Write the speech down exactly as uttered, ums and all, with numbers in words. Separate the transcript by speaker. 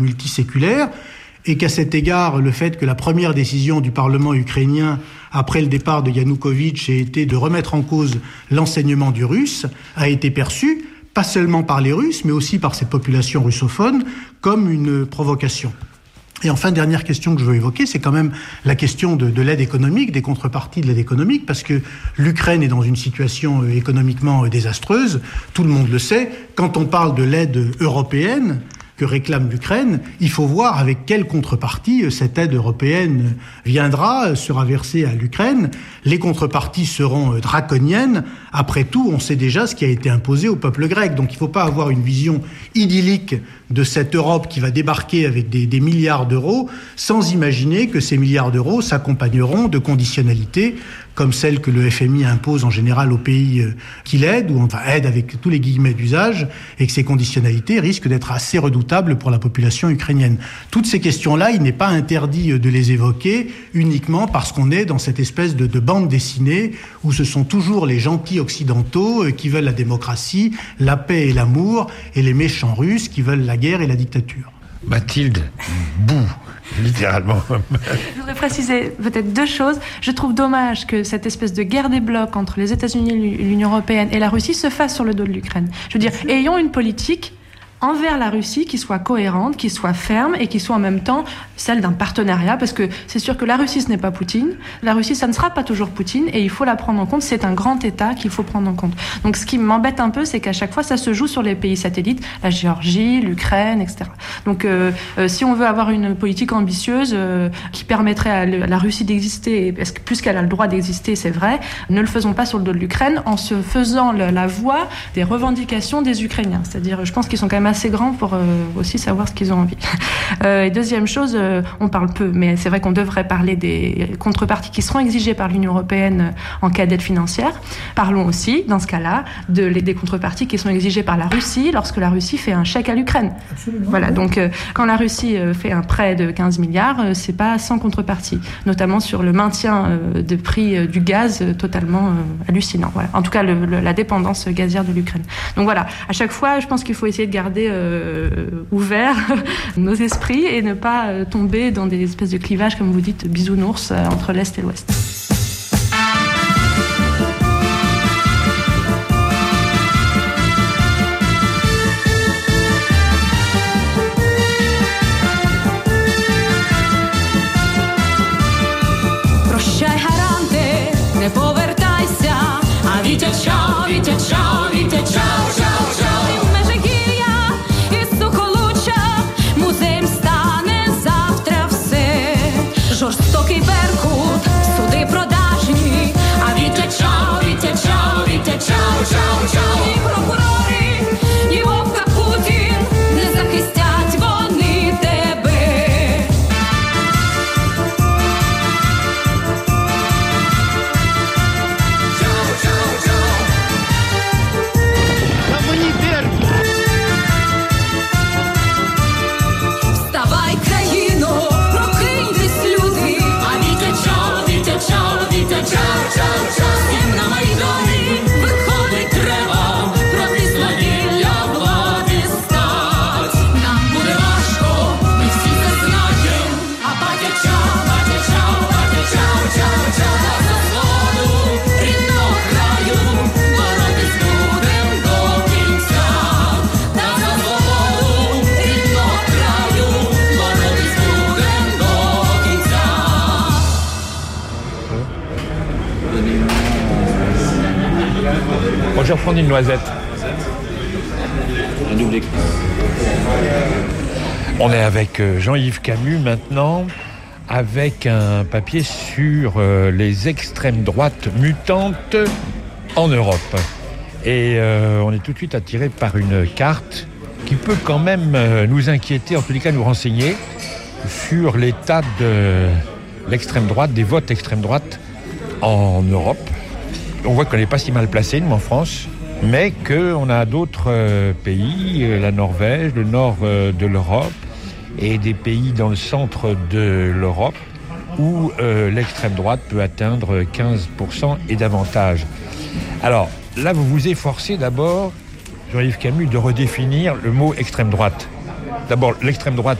Speaker 1: multiséculaire, et qu'à cet égard, le fait que la première décision du Parlement ukrainien après le départ de Yanukovych ait été de remettre en cause l'enseignement du russe a été perçu, pas seulement par les Russes, mais aussi par cette population russophone, comme une provocation. Et enfin, dernière question que je veux évoquer, c'est quand même la question de, de l'aide économique, des contreparties de l'aide économique, parce que l'Ukraine est dans une situation économiquement désastreuse, tout le monde le sait. Quand on parle de l'aide européenne que réclame l'Ukraine, il faut voir avec quelle contrepartie cette aide européenne viendra, sera versée à l'Ukraine. Les contreparties seront draconiennes. Après tout, on sait déjà ce qui a été imposé au peuple grec. Donc il ne faut pas avoir une vision idyllique de cette Europe qui va débarquer avec des, des milliards d'euros sans imaginer que ces milliards d'euros s'accompagneront de conditionnalités comme celles que le F M I impose en général aux pays qui l'aident, ou enfin aide avec tous les guillemets d'usage, et que ces conditionnalités risquent d'être assez redoutables pour la population ukrainienne. Toutes ces questions-là, il n'est pas interdit de les évoquer uniquement parce qu'on est dans cette espèce de, de bande dessinée où ce sont toujours les gentils occidentaux qui veulent la démocratie, la paix et l'amour, et les méchants russes qui veulent la guerre et la dictature.
Speaker 2: Mathilde, bouh, littéralement.
Speaker 3: Je voudrais préciser peut-être deux choses. Je trouve dommage que cette espèce de guerre des blocs entre les États-Unis, l'Union européenne et la Russie se fasse sur le dos de l'Ukraine. Je veux dire, ayons une politique envers la Russie qui soit cohérente, qui soit ferme et qui soit en même temps celle d'un partenariat, parce que c'est sûr que la Russie, ce n'est pas Poutine. La Russie, ça ne sera pas toujours Poutine, et il faut la prendre en compte. C'est un grand État qu'il faut prendre en compte. Donc ce qui m'embête un peu, c'est qu'à chaque fois, ça se joue sur les pays satellites, la Géorgie, l'Ukraine, et cetera. Donc euh, euh, si on veut avoir une politique ambitieuse euh, qui permettrait à, le, à la Russie d'exister, parce que puisqu'elle a le droit d'exister, c'est vrai, ne le faisons pas sur le dos de l'Ukraine en se faisant le, la voix des revendications des Ukrainiens. C'est-à-dire, je pense qu'ils sont quand même assez grands pour euh, aussi savoir ce qu'ils ont envie. Euh, et deuxième chose, euh, on parle peu, mais c'est vrai qu'on devrait parler des contreparties qui seront exigées par l'Union européenne en cas d'aide financière. Parlons aussi, dans ce cas-là, de, des contreparties qui sont exigées par la Russie lorsque la Russie fait un chèque à l'Ukraine. Absolument. Voilà, donc euh, quand la Russie euh, fait un prêt de quinze milliards, euh, c'est pas sans contrepartie, notamment sur le maintien euh, de prix euh, du gaz euh, totalement euh, hallucinant. Voilà. En tout cas, le, le, la dépendance gazière de l'Ukraine. Donc voilà, à chaque fois, je pense qu'il faut essayer de garder euh, ouverts nos esprits et ne pas euh, tomber dans des espèces de clivages, comme vous dites, bisounours euh, entre l'Est et l'Ouest.
Speaker 4: Не повертайся, а Вітя чао, Вітя чао, Вітя чао, чао, чао. І в Межигір'я, і Сухолуччя, музеєм стане завтра все. Жорстокий Беркут, суди продажні, а Вітя чао, Вітя чао, Вітя чао, чао, чао. І прокурори, і Вовка Путін, не захистять вони тебе. Вставай, країно, прокиньтесь, люди, а Вітя чао, Вітя чао, Вітя чао, чао, чао. Всім на Майдані виходить треба, проти свавілля влади стать. Нам буде важко, ми всі це знаєм, а батя чао, батя чао, батя чао, чао, чао. За свободу рідного краю боротись будем до кінця. Та за свободу рідного краю боротись будем до кінця.
Speaker 2: Moi, je vais reprendre une noisette.
Speaker 5: Un doublé.
Speaker 2: On est avec euh, Jean-Yves Camus maintenant, avec un papier sur euh, les extrêmes droites mutantes en Europe. Et euh, on est tout de suite attiré par une carte qui peut quand même euh, nous inquiéter, en tous les cas nous renseigner sur l'état de l'extrême droite, des votes extrême droite en Europe. On voit qu'on n'est pas si mal placé, nous, en France, mais qu'on a d'autres euh, pays, euh, la Norvège, le nord euh, de l'Europe, et des pays dans le centre de l'Europe, où euh, l'extrême droite peut atteindre quinze pour cent et davantage. Alors, là, vous vous efforcez d'abord, Jean-Yves Camus, de redéfinir le mot extrême droite. D'abord, l'extrême droite,